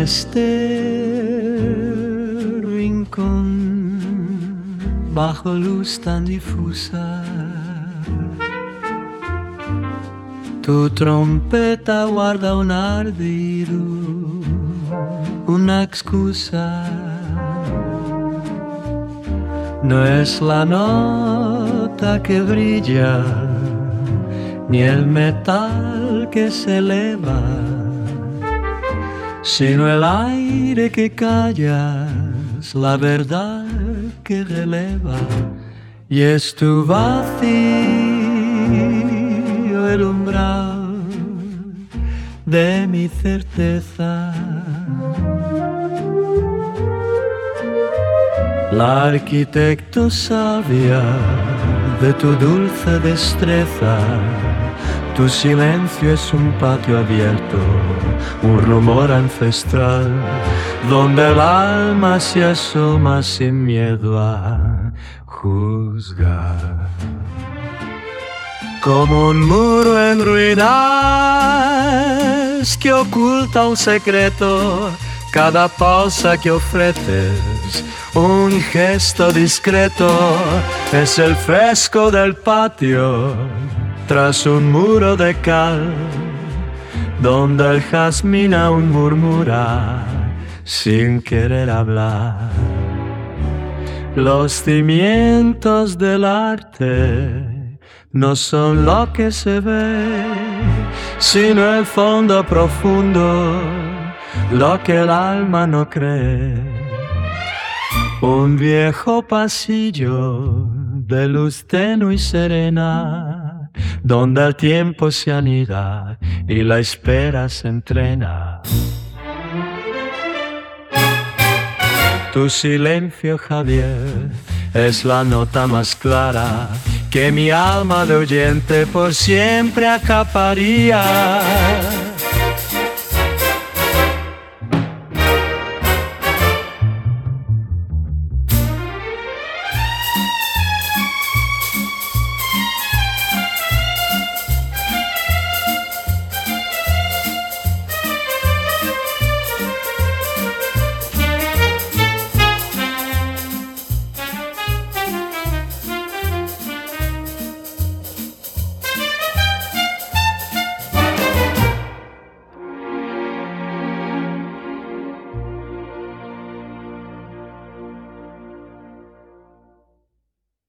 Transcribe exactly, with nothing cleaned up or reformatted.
este rincón bajo luz tan difusa, tu trompeta guarda un ardido, una excusa. No es la nota que brilla, ni el metal que se eleva, sino el aire que callas, la verdad que releva. Y es tu vacío el umbral de mi certeza. La arquitecto sabia de tu dulce destreza, tu silencio es un patio abierto, un rumor ancestral, donde el alma se asoma sin miedo a juzgar. Como un muro en ruinas que oculta un secreto, cada pausa que ofreces, un gesto discreto, es el fresco del patio tras un muro de cal, donde el jazmín aún murmura sin querer hablar. Los cimientos del arte no son lo que se ve, sino el fondo profundo, lo que el alma no cree. Un viejo pasillo de luz tenue y serena, donde el tiempo se anida y la espera se entrena. Tu silencio, Javier, es la nota más clara que mi alma de oyente por siempre acaparía.